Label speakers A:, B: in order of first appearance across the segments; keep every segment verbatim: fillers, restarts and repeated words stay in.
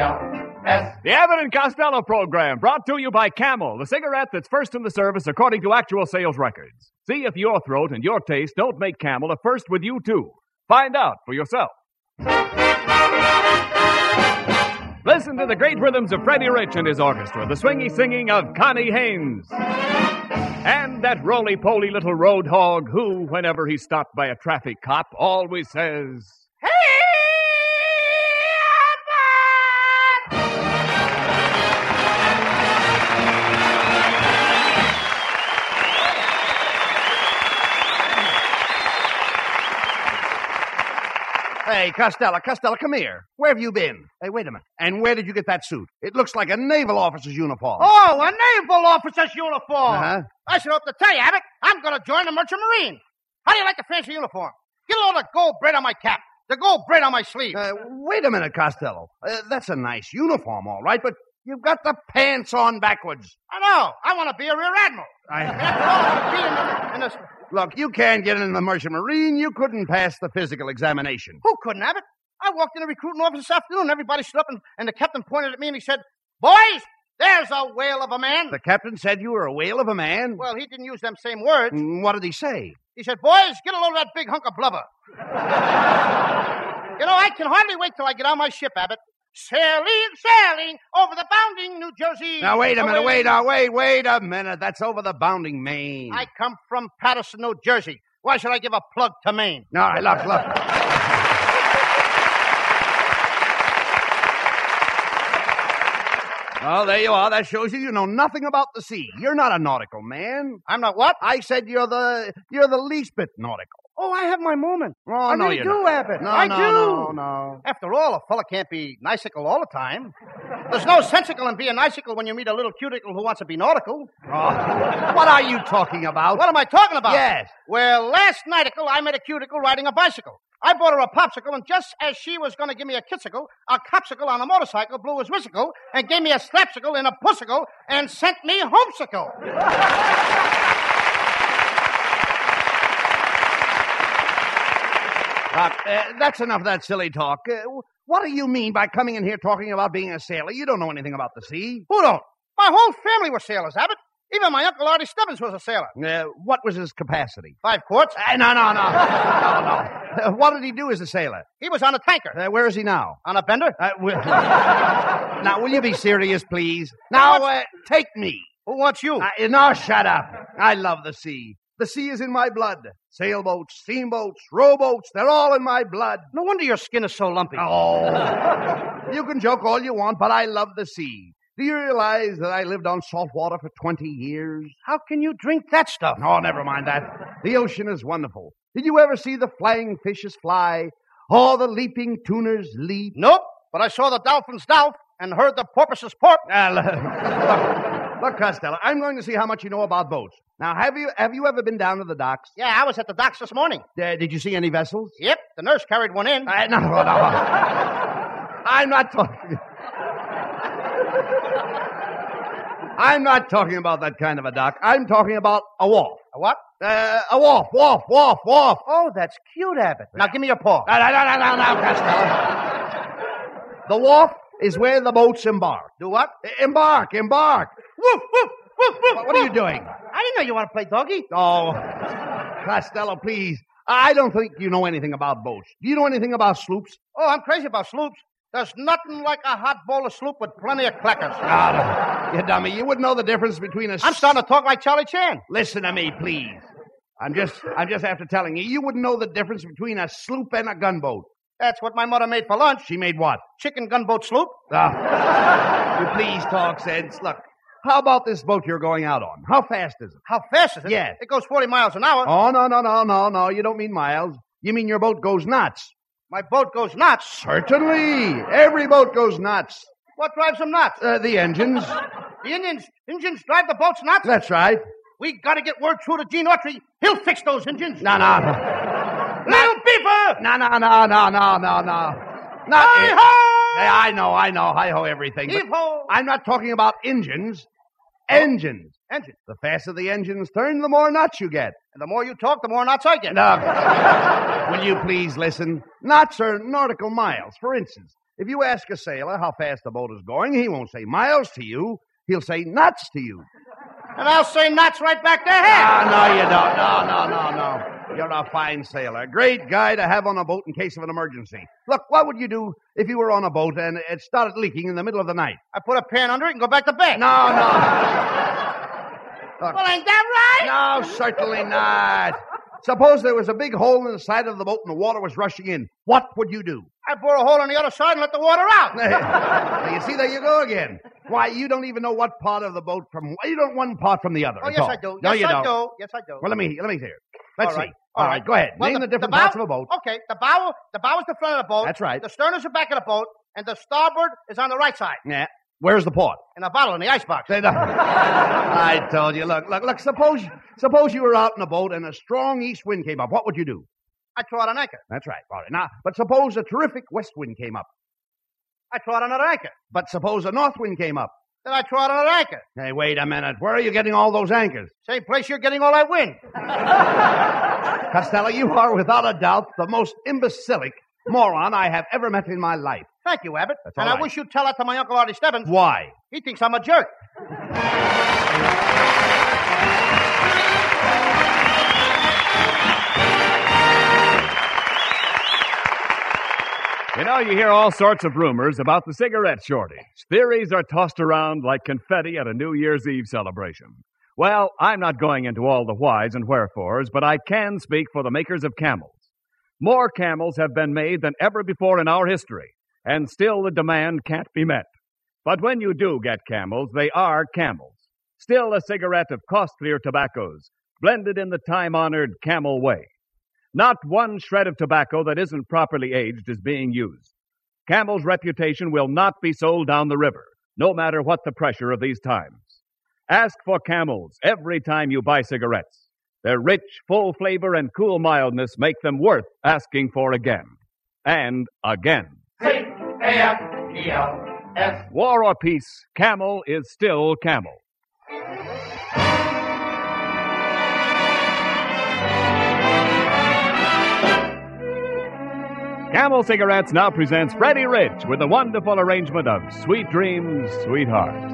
A: S. The Abbott and Costello program, brought to you by Camel, the cigarette that's first in the service according to actual sales records. See if your throat and your taste don't make Camel a first with you, too. Find out for yourself. Listen to the great rhythms of Freddie Rich and his orchestra, the swingy singing of Connie Haynes. And that roly-poly little road hog who, whenever he's stopped by a traffic cop, always says, "Hey,
B: Hey, Costello, Costello, come here. Where have you been? Hey, wait a minute. And where did you get that suit? It looks like a naval officer's uniform.
C: Oh, a naval officer's uniform.
B: Uh-huh.
C: I should hope to tell you, Abbott, I'm going to join the Merchant Marine. How do you like the fancy uniform? Get a load of gold braid on my cap, the gold braid on my sleeve.
B: Uh, wait a minute, Costello. Uh, that's a nice uniform, all right, but you've got the pants on backwards.
C: I know. I want to be a rear admiral.
B: I...
C: After all, I be in the, in the...
B: Look, you can't get in the Merchant Marine. You couldn't pass the physical examination.
C: Who couldn't, Abbott? I walked in the recruiting office this afternoon. Everybody stood up, and, and the captain pointed at me, and he said, "Boys, there's a whale of a man."
B: The captain said you were a whale of a man?
C: Well, he didn't use them same words.
B: Mm, what did he say?
C: He said, "Boys, get a load of that big hunk of blubber." You know, I can hardly wait till I get on my ship, Abbott. Sailing, sailing over the bounding New Jersey.
B: Now, wait a minute,
C: away.
B: wait, now, wait, wait a minute. That's over the bounding Maine.
C: I come from Patterson, New Jersey. Why should I give a plug to Maine?
B: All right, look, look. Well, there you are. That shows you you know nothing about the sea. You're not a nautical man.
C: I'm not what?
B: I said you're the you're the least bit nautical.
C: Oh, I have my moment.
B: Oh,
C: I
B: no,
C: really
B: you
C: do,
B: don't.
C: Abbott.
B: No,
C: I
B: no,
C: do.
B: no, no.
C: After all, a fella can't be nicicle all the time. There's no sensical in being nicicle when you meet a little cuticle who wants to be nautical.
B: Oh, what are you talking about?
C: What am I talking about?
B: Yes.
C: Well, last nighticle, I met a cuticle riding a bicycle. I bought her a popsicle, and just as she was going to give me a kissicle, a copsicle on a motorcycle blew his whissicle and gave me a slapsicle in a pussicle and sent me homesicle.
B: Uh, uh, that's enough of that silly talk. Uh, what do you mean by coming in here talking about being a sailor? You don't know anything about the sea.
C: Who don't? My whole family were sailors, Abbott. Even my Uncle Artie Stubbins was a sailor.
B: Uh, what was his capacity?
C: Five quarts.
B: Uh, no, no, no. no, no. Uh, what did he do as a sailor?
C: He was on a tanker.
B: Uh, where is he now?
C: On a bender?
B: Uh, will... now, will you be serious, please? Now, uh, take me.
C: Who wants you?
B: Uh, no, shut up. I love the sea. The sea is in my blood. Sailboats, steamboats, rowboats, they're all in my blood.
C: No wonder your skin is so lumpy.
B: Oh. You can joke all you want, but I love the sea. Do you realize that I lived on salt water for twenty years?
C: How can you drink that stuff?
B: Oh, never mind that. The ocean is wonderful. Did you ever see the flying fishes fly? Or the leaping tuners leap?
C: Nope, but I saw the dolphins dolph and heard the porpoises porp.
B: Uh, look, look, Costello, I'm going to see how much you know about boats. Now, have you have you ever been down to the docks?
C: Yeah, I was at the docks this morning.
B: Uh, did you see any vessels?
C: Yep, the nurse carried one in.
B: Uh, no, no, no. I'm not talking... I'm not talking about that kind of a dock. I'm talking about a wharf.
C: A what?
B: Uh, a wharf, wharf, wharf, wharf.
C: Oh, that's cute, Abbott. Now give me your paw.
B: No, no, no, no, no, Costello. The wharf is where the boats embark.
C: Do what?
B: Embark, embark.
C: Woof, woof, woof, woof.
B: What are you doing?
C: I didn't know you want to play doggy.
B: Oh, Costello, please. I don't think you know anything about boats. Do you know anything about sloops?
C: Oh, I'm crazy about sloops. There's nothing like a hot bowl of sloop with plenty of clackers.
B: Ah, you dummy. You wouldn't know the difference between a...
C: I'm starting to talk like Charlie Chan.
B: Listen to me, please. I'm just I'm just after telling you. You wouldn't know the difference between a sloop and a gunboat.
C: That's what my mother made for lunch.
B: She made what?
C: Chicken gunboat sloop.
B: Ah. You please talk sense. Look, how about this boat you're going out on? How fast is it?
C: How fast is it?
B: Yes.
C: It goes forty miles an hour.
B: Oh, no, no, no, no, no. You don't mean miles. You mean your boat goes nuts.
C: My boat goes nuts.
B: Certainly. Every boat goes nuts.
C: What drives them nuts?
B: Uh, the engines.
C: The Indians, engines drive the boats nuts?
B: That's right.
C: We got to get word through to Gene Autry. He'll fix those engines.
B: No, no.
C: Little beaver!
B: No, no, no, no, no, no, no. Not
C: Hi-ho!
B: Hey, I know, I know. Hi-ho everything. but
C: Heave-ho!
B: I'm not talking about engines. Engines.
C: Engine.
B: The faster the engines turn, the more nuts you get.
C: And the more you talk, the more nuts I get.
B: Now, will you please listen? Knots are nautical miles. For instance, If you ask a sailor how fast the boat is going, he won't say miles to you. He'll say knots to you.
C: And I'll say knots right back to him.
B: Ah, no, you don't. No, no, no, no. You're a fine sailor. Great guy to have on a boat in case of an emergency. Look, what would you do if you were on a boat and it started leaking in the middle of the night?
C: I put a pan under it and go back to bed.
B: No, no. Look,
C: Well, ain't that right?
B: no, certainly not. Suppose there was a big hole in the side of the boat and the water was rushing in. What would you do?
C: I bore a hole on the other side and let the water out.
B: Now, you see, there you go again. Why, you don't even know what part of the boat from... You don't one part from the other.
C: Oh,
B: at
C: yes,
B: all.
C: I do.
B: No,
C: yes,
B: you
C: I
B: don't.
C: do. Yes, I do.
B: Well, let me let me hear. Let's
C: All right.
B: see.
C: All
B: All right,
C: right.
B: go ahead.
C: Well,
B: Name the, different
C: bow,
B: parts of a boat.
C: Okay, the bow, the bow is the front of the boat.
B: That's right.
C: The stern is the back of the boat, and the starboard is on the right side.
B: Yeah. Where's the port?
C: In a bottle in the icebox.
B: Say, no. I told you. Look, look, look. Suppose suppose you were out in a boat and a strong east wind came up. What would you do?
C: I throw out an anchor.
B: That's right. All right. Now, but suppose a terrific west wind came up.
C: I throw out another anchor.
B: But suppose a north wind came up.
C: Then I throw out another anchor.
B: Hey, wait a minute. Where are you getting all those anchors?
C: Same place you're getting all that wind.
B: Costello, you are without a doubt the most imbecilic moron I have ever met in my life.
C: Thank you, Abbott.
B: That's all
C: and I
B: right.
C: wish you'd tell that to my Uncle Artie Stebbins.
B: Why?
C: He thinks I'm a jerk.
A: You know, you hear all sorts of rumors about the cigarette shortage. Theories are tossed around like confetti at a New Year's Eve celebration. Well, I'm not going into all the whys and wherefores, but I can speak for the makers of Camels. More Camels have been made than ever before in our history, and still the demand can't be met. But when you do get Camels, they are Camels. Still a cigarette of costlier tobaccos, blended in the time-honored Camel way. Not one shred of tobacco that isn't properly aged is being used. Camel's reputation will not be sold down the river, no matter what the pressure of these times. Ask for Camels every time you buy cigarettes. Their rich, full flavor and cool mildness make them worth asking for again. And again.
D: C A M E L S.
A: War or peace, Camel is still Camel. Camel Cigarettes now presents Freddie Rich with a wonderful arrangement of Sweet Dreams, Sweetheart.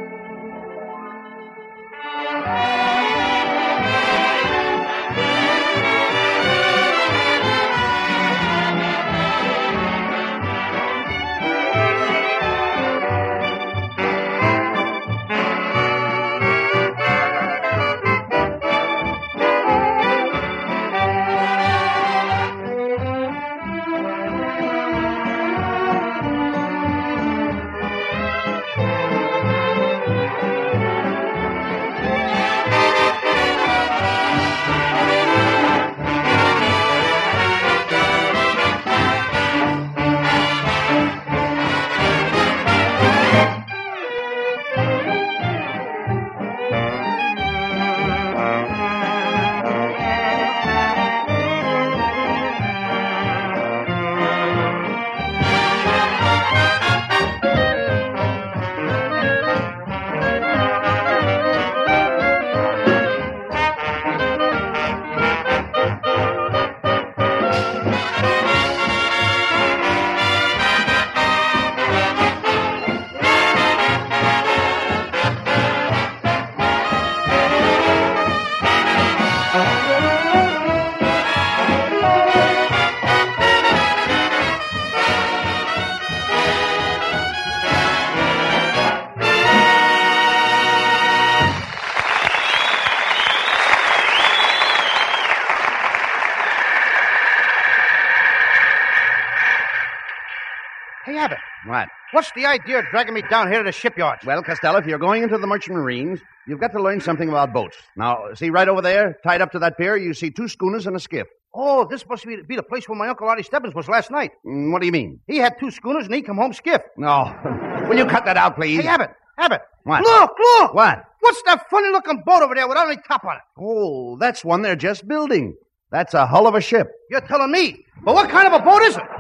C: Hey, Abbott,
B: What?
C: what's the idea of dragging me down here to the shipyards?
B: Well, Costello, if you're going into the merchant marines, you've got to learn something about boats. Now, see right over there, tied up to that pier, you see two schooners and a skiff.
C: Oh, this must be, be the place where my Uncle Artie Stebbins was last night.
B: Mm, what do you mean?
C: He had two schooners and he come home skiff.
B: No. Will you cut that out, please?
C: Hey, Abbott, Abbott.
B: What?
C: Look, look.
B: What?
C: What's that funny-looking boat over there without any top on it?
B: Oh, that's one they're just building. That's a hull of a ship.
C: You're telling me. But what kind of a boat is it?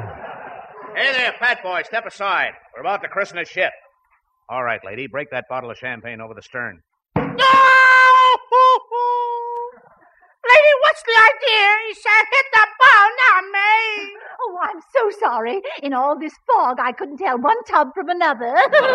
E: Hey there, fat boy, step aside. We're about to christen a ship. All right, lady, break that bottle of champagne over the stern.
C: No! Lady what's the idea? He said, hit the ball, not me.
F: Oh, I'm so sorry. In all this fog, I couldn't tell one tub from another.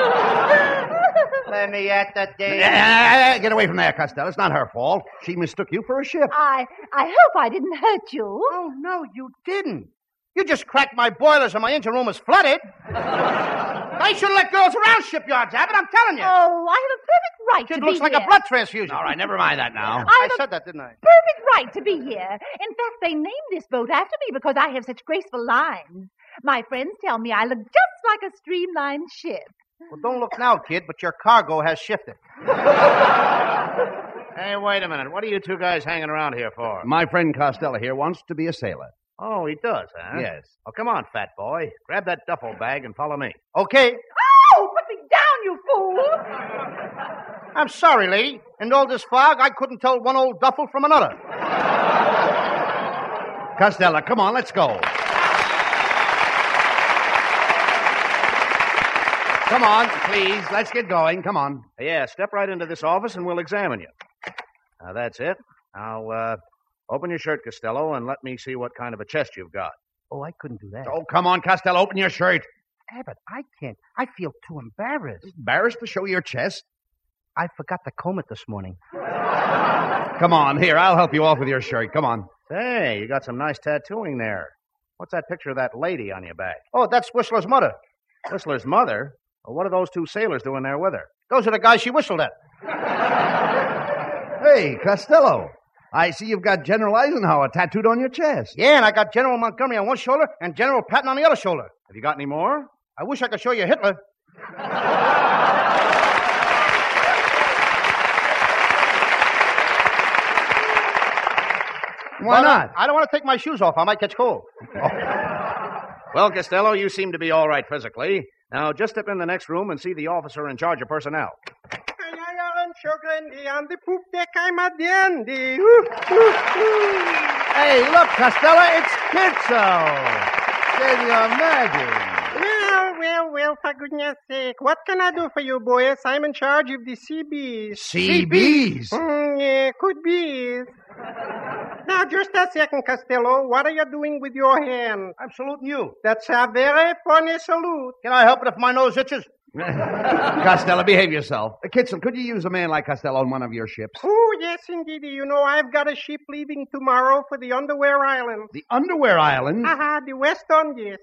C: Let me at the day.
B: Uh, get away from there, Costello. It's not her fault. She mistook you for a ship.
F: I I hope I didn't hurt you.
C: Oh, no, you didn't. You just cracked my boilers and my engine room is flooded. I shouldn't let girls around shipyards, Abbott, I'm telling you.
F: Oh, I have a perfect right
C: Kid
F: to
C: looks
F: be
C: like
F: here.
C: a blood transfusion.
B: All right, never mind that now.
C: I,
F: I
C: said that, didn't I?
F: Perfect right to be here. In fact, they named this boat after me because I have such graceful lines. My friends tell me I look just like a streamlined ship.
C: Well, don't look now, kid, but your cargo has shifted.
E: Hey, wait a minute. What are you two guys hanging around here for?
B: My friend Costello here wants to be a sailor.
E: Oh, he does, huh?
B: Yes.
E: Oh, come on, fat boy. Grab that duffel bag and follow me.
C: Okay.
F: Oh, put me down, you fool!
C: I'm sorry, lady. In all this fog, I couldn't tell one old duffel from another.
B: Costello, come on, let's go. Come on, please. Let's get going. Come on.
E: Yeah, step right into this office and we'll examine you. Now, that's it. Now, uh, open your shirt, Costello, and let me see what kind of a chest you've got.
C: Oh, I couldn't do that.
B: Oh, come on, Costello. Open your shirt.
C: Abbott, I can't. I feel too embarrassed.
B: Embarrassed to show your chest?
C: I forgot to comb it this morning.
B: Come on, here. I'll help you off with your shirt. Come on.
E: Hey, you got some nice tattooing there. What's that picture of that lady on your back?
C: Oh, that's Whistler's mother.
E: Whistler's mother? Well, what are those two sailors doing there with her?
C: Those are the guys she whistled at.
B: Hey, Costello. I see you've got General Eisenhower tattooed on your chest.
C: Yeah, and I got General Montgomery on one shoulder and General Patton on the other shoulder.
E: Have you got any more?
C: I wish I could show you Hitler.
B: Why
C: But, uh,
B: not?
C: I don't want to take my shoes off. I might catch cold.
E: Well, Costello, you seem to be all right physically. Now, just step in the next room and see the officer in charge of personnel.
G: On the poop deck, I'm a dandy.
B: Hey, look, Costello, it's Kitzel. Can you imagine?
G: Well, well, well, for goodness sake. What can I do for you, boys? I'm in charge of the C Bs.
B: C Bs?
G: Mm, yeah, could be. Now, just a second, Costello. What are you doing with your hand?
C: I'm saluting you.
G: That's a very funny salute.
C: Can I help it if my nose itches?
B: Costello, behave yourself. Uh, Kitzel, could you use a man like Costello on one of your ships?
G: Oh, yes, indeed. You know, I've got a ship leaving tomorrow for the Underwear Islands.
B: The Underwear Islands?
G: Haha, the West Indies.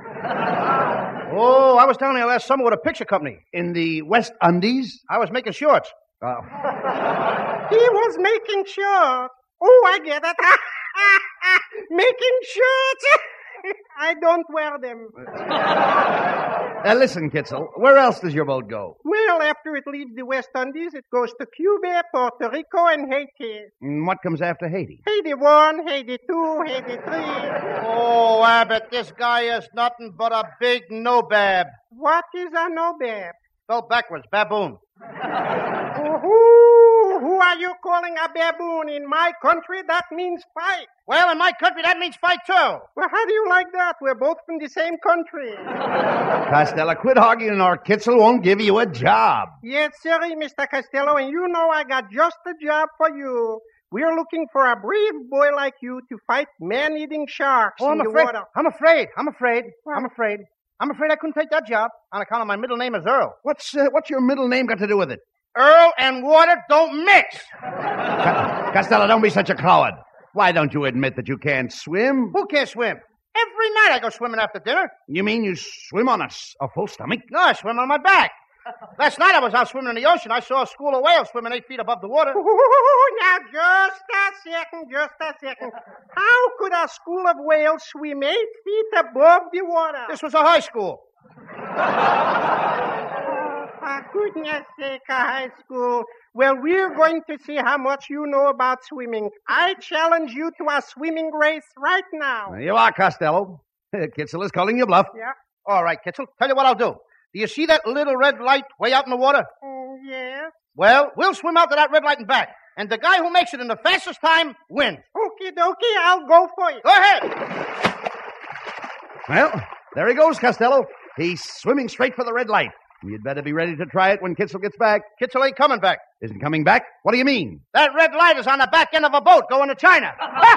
C: Oh, I was down there last summer with a picture company.
B: In the West Indies?
C: I was making shorts.
B: Uh,
G: He was making sure. Oh, I get it. Making shirts. I don't wear them.
B: uh, listen, Kitzel, where else does your boat go?
G: Well, after it leaves the West Indies, it goes to Cuba, Puerto Rico, and Haiti.
B: And what comes after Haiti?
G: Haiti one, Haiti two, Haiti three.
C: Oh, Abbott, this guy is nothing but a big no-bab.
G: What is a nobab?
C: Spelled backwards, baboon.
G: Who, who are you calling a baboon? In my country, that means fight.
C: Well, in my country, that means fight, too.
G: Well, how do you like that? We're both from the same country.
B: Costello, quit arguing or Kitzel won't give you a job.
G: Yes, sir, Mister Costello, and you know I got just the job for you. We're looking for a brave boy like you to fight man-eating sharks
C: Oh,
G: in
C: I'm
G: the
C: afraid.
G: water.
C: I'm afraid. I'm afraid.
G: What?
C: I'm afraid. I'm afraid I couldn't take that job on account of my middle name is Earl.
B: What's uh, what's your middle name got to do with it?
C: Earl and water don't mix.
B: Co- Costello, don't be such a coward. Why don't you admit that you can't swim?
C: Who can't swim? Every night I go swimming after dinner.
B: You mean you swim on a, s- a full stomach?
C: No, I swim on my back. Last night I was out swimming in the ocean. I saw a school of whales swimming eight feet above the water.
G: Ooh, now, just a second, just a second. How could a school of whales swim eight feet above the water?
C: This was a high school.
G: For goodness sake, a high school. Well, we're going to see how much you know about swimming. I challenge you to a swimming race right now.
B: There you are, Costello. Kitzel is calling you bluff.
G: Yeah?
C: All right, Kitzel. Tell you what I'll do. Do you see that little red light way out in the water?
G: Mm, yes.
C: Well, we'll swim out to that red light and back. And the guy who makes it in the fastest time wins.
G: Okie dokie, I'll go for you.
C: Go ahead.
B: Well, there he goes, Costello. He's swimming straight for the red light. You'd better be ready to try it when Kitzel gets back.
C: Kitzel ain't coming back.
B: Isn't coming back? What do you mean?
C: That red light is on the back end of a boat going to China.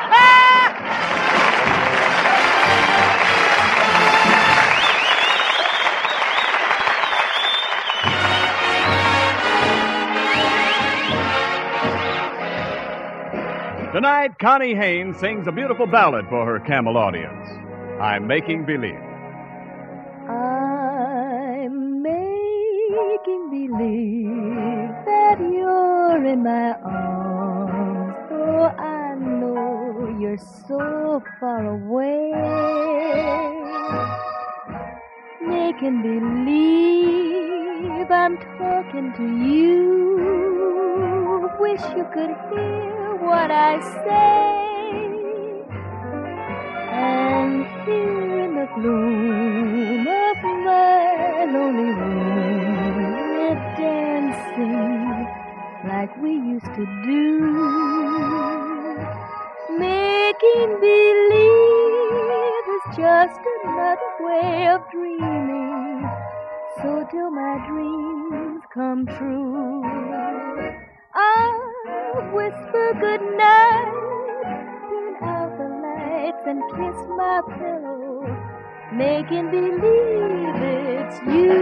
A: Tonight, Connie Haynes sings a beautiful ballad for her Camel audience. I'm Making Believe.
H: I'm making believe that you're in my arms, though I know you're so far away. Making believe I'm talking to you. Wish you could hear what I say. And here in the gloom of my lonely room, we're dancing like we used to do. Making believe is just another way of dreaming. So till my dreams come true, I'll whisper goodnight, turn out the lights and kiss my pillow, making believe it's you.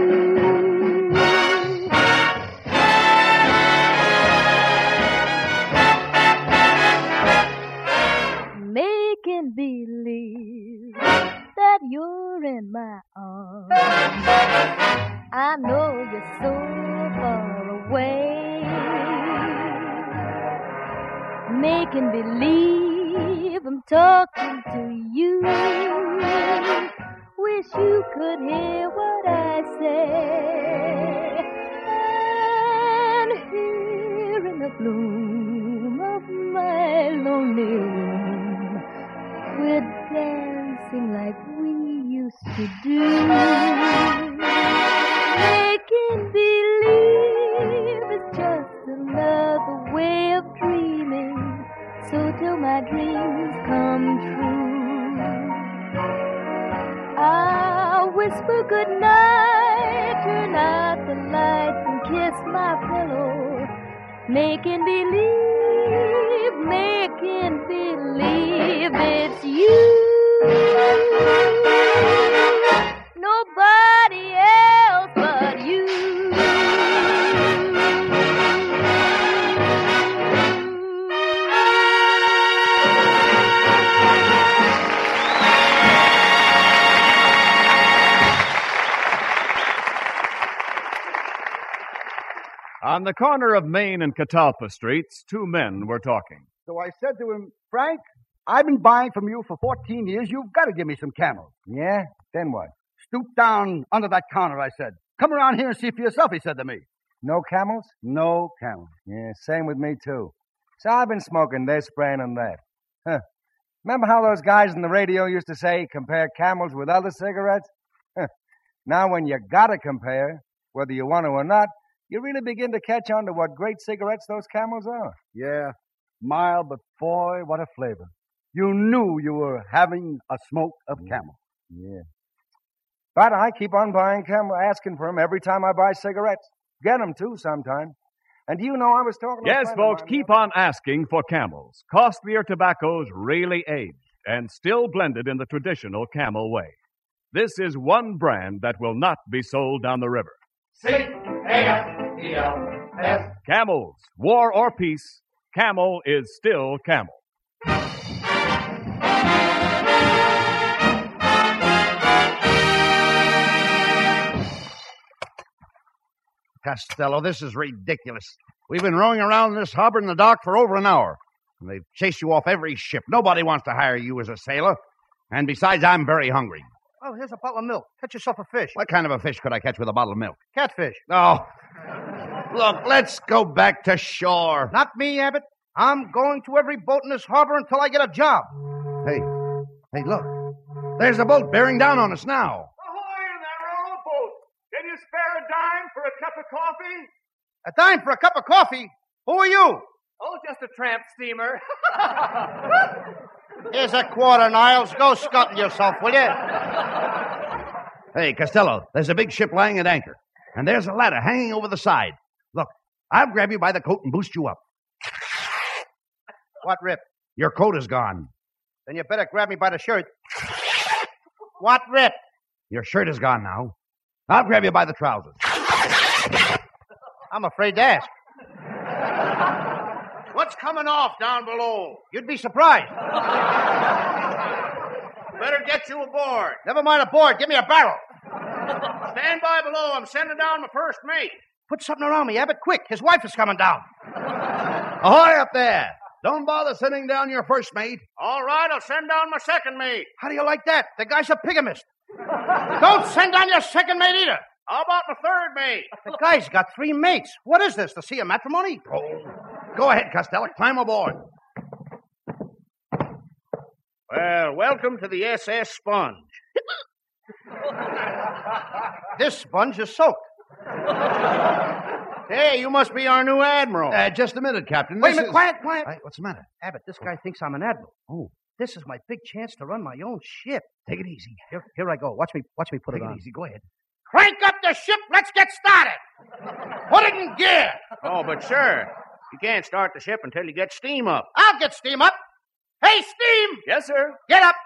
H: Making believe that you're in my arms. I know you're so far away. Making believe I'm talking to you. Wish you could hear what I say. And here in the gloom of my lonely room, we're dancing like we used to do. Making believe is just another way of dreaming. So till my dreams come true, I'll whisper goodnight, turn out the lights and kiss my pillow, making believe, making believe it's you. Nobody else but you.
A: On the corner of Main and Catalpa Streets, two men were talking.
I: So I said to him, Frank, I've been buying from you for fourteen years. You've got to give me some camels.
J: Yeah? Then what?
I: Stoop down under that counter, I said. Come around here and see for yourself, he said to me.
J: No camels?
I: No camels.
J: Yeah, same with me, too. So I've been smoking this brand and that. Huh. Remember how those guys on the radio used to say, compare camels with other cigarettes? Huh. Now when you gotta compare, whether you want to or not, you really begin to catch on to what great cigarettes those Camels are.
I: Yeah, mild, but boy, what a flavor. You knew you were having a smoke of Camel.
J: Yeah. But I keep on buying Camel, asking for them every time I buy cigarettes. Get them, too, sometime. And do you know, I was talking to
A: Yes, folks, keep on asking for Camels. Costlier tobaccos really aged and still blended in the traditional Camel way. This is one brand that will not be sold down the river.
D: C A M E L S.
A: Camels, war or peace, Camel is still Camel.
B: Costello, this is ridiculous. We've been rowing around this harbor in the dock for over an hour, and they've chased you off every ship. Nobody wants to hire you as a sailor. And besides, I'm very hungry.
C: Oh, here's a bottle of milk. Catch yourself a fish.
B: What kind of a fish could I catch with a bottle of milk?
C: Catfish.
B: Oh, look, let's go back to shore.
C: Not me, Abbott. I'm going to every boat in this harbor until I get a job.
B: Hey, hey, look. There's a boat bearing down on us now.
K: Ahoy in that railroad boat. Can you spare a dime for a cup of coffee?
C: A dime for a cup of coffee? Who are you?
K: Oh, just a tramp steamer.
C: Here's a quarter, Niles. Go scuttle yourself, will you?
B: Hey, Costello, there's a big ship lying at anchor. And there's a ladder hanging over the side. Look, I'll grab you by the coat and boost you up.
C: What rip?
B: Your coat is gone.
C: Then you better grab me by the shirt. What rip?
B: Your shirt is gone now. I'll grab you by the trousers.
C: I'm afraid to ask.
E: What's coming off down below?
C: You'd be surprised.
E: Better get you aboard.
C: Never mind aboard. Give me a barrel.
E: Stand by below. I'm sending down my first mate.
C: Put something around me, Abbott, quick. His wife is coming down.
B: Ahoy up there. Don't bother sending down your first mate.
E: All right, I'll send down my second mate.
C: How do you like that? The guy's a bigamist. Don't send down your second mate either.
E: How about my third mate?
C: The guy's got three mates. What is this, to see a matrimony?
B: Oh, go ahead, Costello. Climb aboard.
E: Well, welcome to the S S Sponge.
C: This sponge is soaked.
E: Hey, you must be our new admiral.
B: Uh, just a minute, Captain.
C: Wait
B: This
C: a minute,
B: is...
C: quiet, quiet.
B: Hey, what's the matter?
C: Abbott, this guy thinks I'm an admiral.
B: Oh.
C: This is my big chance to run my own ship.
B: Take it easy.
C: Here, here I go. Watch me, watch me put
B: Take
C: it
B: it
C: on.
B: easy. Go ahead.
C: Crank up the ship. Let's get started. Put it in gear.
E: Oh, but sir, you can't start the ship until you get steam up.
C: I'll get steam up. Hey, steam.
A: Yes, sir.
C: Get up.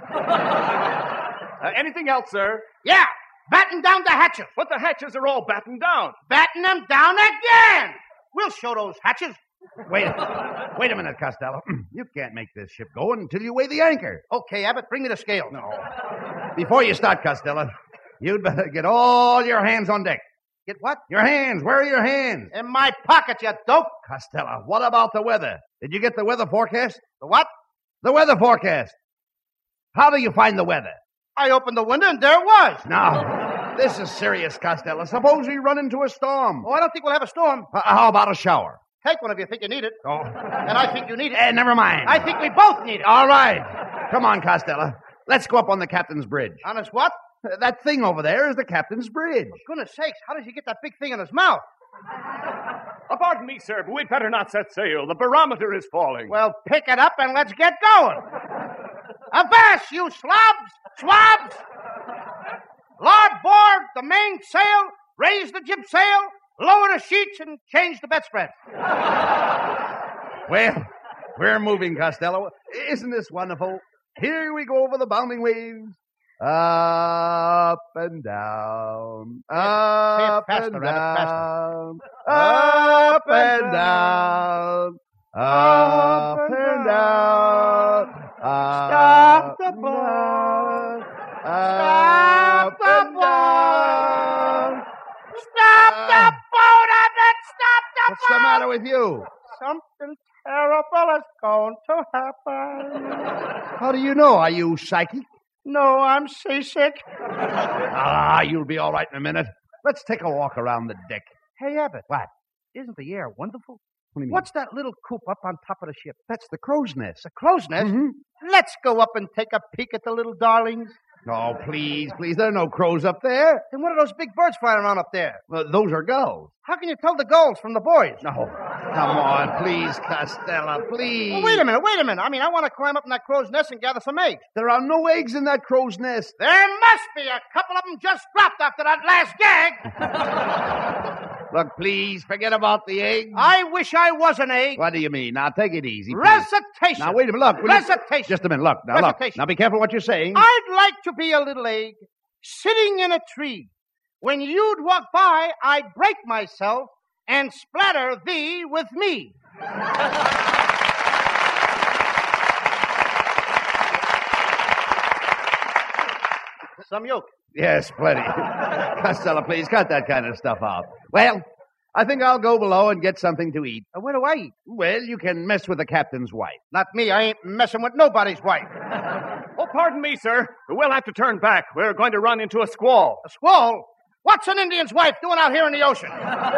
A: Uh, anything else, sir?
C: Yeah. Batten down the hatches.
A: But the hatches are all battened down.
C: Batten them down again. We'll show those hatches.
B: Wait, wait a minute, Costello. You can't make this ship go until you weigh the anchor.
C: Okay, Abbott, bring me the scale.
B: No. Before you start, Costello, you'd better get all your hands on deck.
C: Get what?
B: Your hands. Where are your hands?
C: In my pocket, you dope.
B: Costello, what about the weather? Did you get the weather forecast?
C: The what?
B: The weather forecast. How do you find the weather?
C: I opened the window and there it was.
B: No, this is serious, Costello. Suppose we run into a storm.
C: Oh, I don't think we'll have a storm.
B: Uh, how about a shower?
C: Take one if you think you need it.
B: Oh.
C: And I think you need it.
B: Eh, never mind.
C: I think we both need it.
B: All right. Come on, Costello. Let's go up on the captain's bridge.
C: On his what?
B: Uh, that thing over there is the captain's bridge.
C: For goodness sakes, how does he get that big thing in his mouth?
A: Uh, pardon me, sir, but we'd better not set sail. The barometer is falling.
C: Well, pick it up and let's get going. Avast, you slobs, swabs! Larboard the mainsail, raise the jib sail, lower the sheets, and change the bedspread.
B: Well, we're moving, Costello. Isn't this wonderful? Here we go over the bounding waves. Up and down, up
C: faster,
B: and
C: Rabbit,
B: down, up and down, up and down.
C: Stop the boat! Stop the boat! Stop the boat! I meant stop the
B: What's
C: boat!
B: the matter with you?
C: Something terrible is going to happen.
B: How do you know? Are you psychic?
C: No, I'm seasick.
B: Ah, you'll be all right in a minute. Let's take a walk around the deck.
C: Hey, Abbott.
B: What?
C: Isn't the air wonderful?
B: What do you mean?
C: What's that little coop up on top of the ship?
B: That's the crow's nest.
C: The crow's nest?
B: Mhm.
C: Let's go up and take a peek at the little darlings.
B: Oh, please, please. There are no crows up there.
C: Then what are those big birds flying around up there?
B: Uh, those are gulls.
C: How can you tell the gulls from the boys?
B: No. Come on, please, Costello, please.
C: Well, wait a minute, wait a minute. I mean, I want to climb up in that crow's nest and gather some eggs.
B: There are no eggs in that crow's nest.
C: There must be. A couple of them just dropped after that last gag.
B: Look, please, forget about the eggs.
C: I wish I was an egg.
B: What do you mean? Now, take it easy. please.
C: Recitation.
B: Now, wait a minute. Look. will you-
C: Recitation.
B: Just a minute. Look. Now, look.
C: Recitation.
B: Now, be careful what you're saying.
C: I'd like to be a little egg sitting in a tree. When you'd walk by, I'd break myself and splatter thee with me. Some yolk.
B: Yes, plenty. Costello, please, cut that kind of stuff out. Well, I think I'll go below and get something to eat.
C: Uh, where do I eat?
B: Well, you can mess with the captain's wife.
C: Not me. I ain't messing with nobody's wife.
A: Oh, pardon me, sir. We'll have to turn back. We're going to run into a squall.
C: A squall? What's an Indian's wife doing out here in the ocean?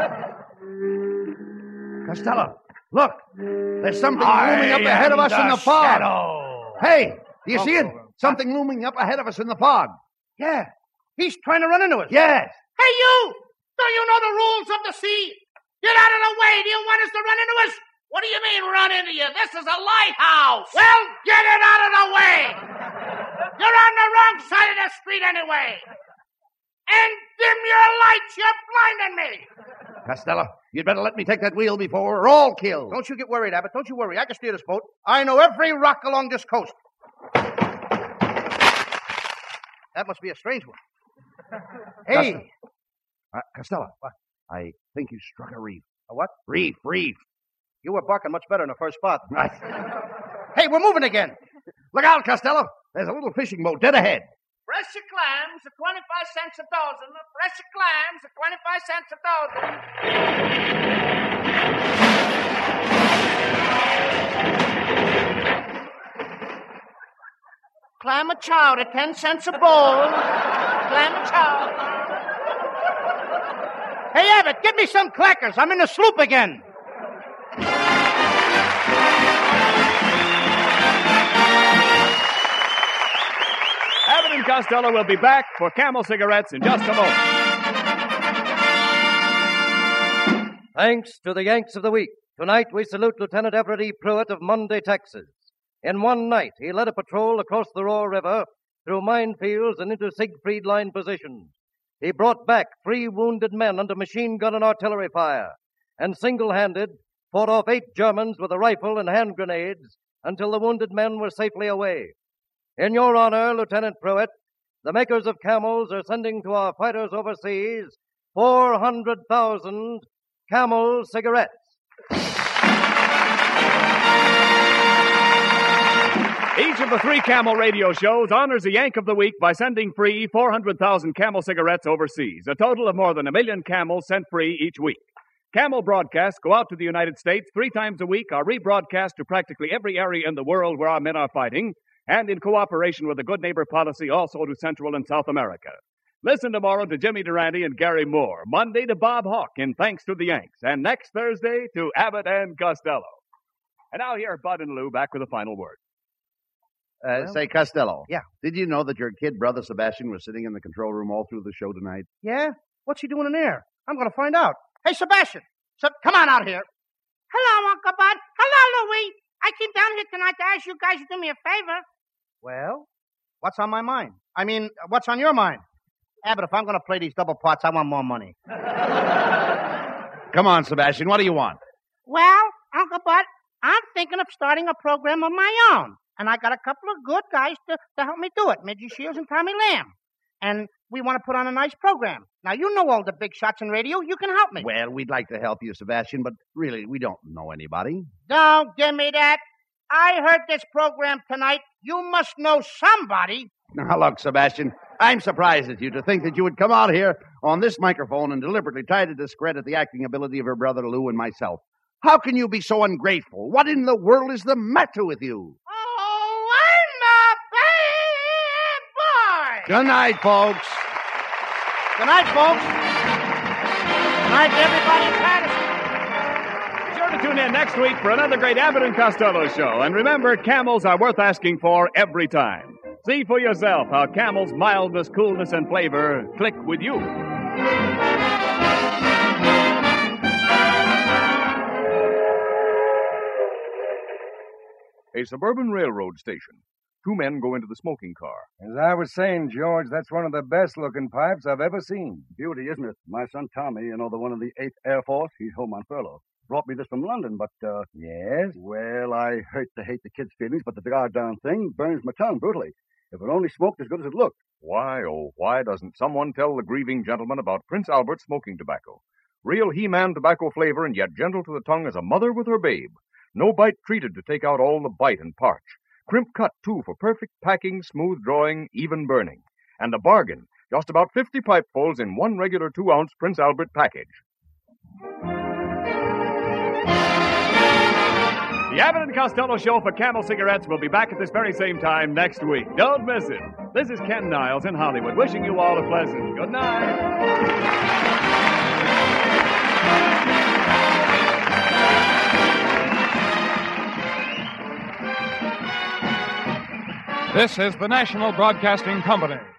B: Costello, look. There's something
E: I
B: looming up ahead of
E: am
B: us in
E: the
B: the fog.
E: shadow.
B: Hey, do you see it?
C: Uncle.
B: Something looming up ahead of us in the fog.
C: Yeah. He's trying to run into us.
B: Yes.
C: Hey, you! Don't you know the rules of the sea? Get out of the way. Do you want us to run into us?
E: What do you mean run into you? This is a lighthouse.
C: Well, get it out of the way. You're on the wrong side of the street anyway. And dim your lights. You're blinding me.
B: Costello, you'd better let me take that wheel before we're all killed.
C: Don't you get worried, Abbott. Don't you worry. I can steer this boat. I know every rock along this coast. That must be a strange one. Hey.
B: Costello. Uh, Costello, what? I think you struck a reef.
C: A what?
B: Reef, reef.
C: You were barking much better in the first spot. Right. Hey, we're moving again.
B: Look out, Costello. There's a little fishing boat dead ahead.
G: Fresher clams are twenty-five cents a dozen. Fresher clams are twenty-five cents a dozen. Clam a chowder, ten cents a bowl. Clam a chowder.
C: Hey, Abbott, give me some clackers. I'm in the sloop again.
A: Abbott and Costello will be back for Camel cigarettes in just a moment.
L: Thanks to the Yanks of the Week. Tonight we salute Lieutenant Everett E. Pruitt of Monday, Texas. In one night, he led a patrol across the Roar River, through minefields and into Siegfried Line positions. He brought back three wounded men under machine gun and artillery fire, and single-handed fought off eight Germans with a rifle and hand grenades until the wounded men were safely away. In your honor, Lieutenant Pruitt, the makers of Camels are sending to our fighters overseas four hundred thousand Camel cigarettes.
A: Each of the three Camel radio shows honors a Yank of the Week by sending free four hundred thousand Camel cigarettes overseas, a total of more than a million Camels sent free each week. Camel broadcasts go out to the United States three times a week, are rebroadcast to practically every area in the world where our men are fighting, and in cooperation with the Good Neighbor policy also to Central and South America. Listen tomorrow to Jimmy Durante and Gary Moore, Monday to Bob Hawk in Thanks to the Yanks, and next Thursday to Abbott and Costello. And now here are Bud and Lou back with a final word.
B: Uh,
C: Well-
B: say, Costello.
C: Yeah.
B: Did you know that your kid brother Sebastian was sitting in the control room all through the show tonight?
C: Yeah? What's he doing in there? I'm going to find out. Hey, Sebastian. Seb- come on out here.
G: Hello, Uncle Bud. Hello, Louie. I came down here tonight to ask you guys to do me a favor.
C: Well, what's on my mind? I mean, what's on your mind? Abbott, if I'm going to play these double parts, I want more money.
B: Come on, Sebastian. What do you want?
G: Well, Uncle Bud, I'm thinking of starting a program of my own. And I got a couple of good guys to, to help me do it, Midgie Shields and Tommy Lamb. And we want to put on a nice program. Now, you know all the big shots in radio. You can help me.
B: Well, we'd like to help you, Sebastian, but really, we don't know anybody.
G: Don't give me that. I heard this program tonight. You must know somebody.
B: Now, look, Sebastian, I'm surprised at you to think that you would come out here on this microphone and deliberately try to discredit the acting ability of your brother Lou and myself. How can you be so ungrateful? What in the world is the matter with you?
G: Oh, I'm a bad boy.
B: Good night, folks.
C: Good night, folks. Good night to everybody in Patterson.
A: Be sure to tune in next week for another great Abbott and Costello show. And remember, Camels are worth asking for every time. See for yourself how Camel's mildness, coolness, and flavor click with you.
M: A suburban railroad station. Two men go into the smoking car.
J: As I was saying, George, that's one of the best-looking pipes I've ever seen.
I: Beauty, isn't it? My son Tommy, you know, the one in the eighth Air Force, he's home on furlough. Brought me this from London, but, uh...
J: Yes?
I: Well, I hate to hate the kid's feelings, but the goddamn thing burns my tongue brutally. If it only smoked as good as it looked.
M: Why, oh, why doesn't someone tell the grieving gentleman about Prince Albert smoking tobacco? Real He-Man tobacco flavor and yet gentle to the tongue as a mother with her babe. No bite treated to take out all the bite and parch. Crimp cut, too, for perfect packing, smooth drawing, even burning. And a bargain, just about fifty pipefuls in one regular two-ounce Prince Albert package.
A: The Abbott and Costello Show for Camel Cigarettes will be back at this very same time next week. Don't miss it. This is Ken Niles in Hollywood, wishing you all a pleasant good night.
N: This is the National Broadcasting Company.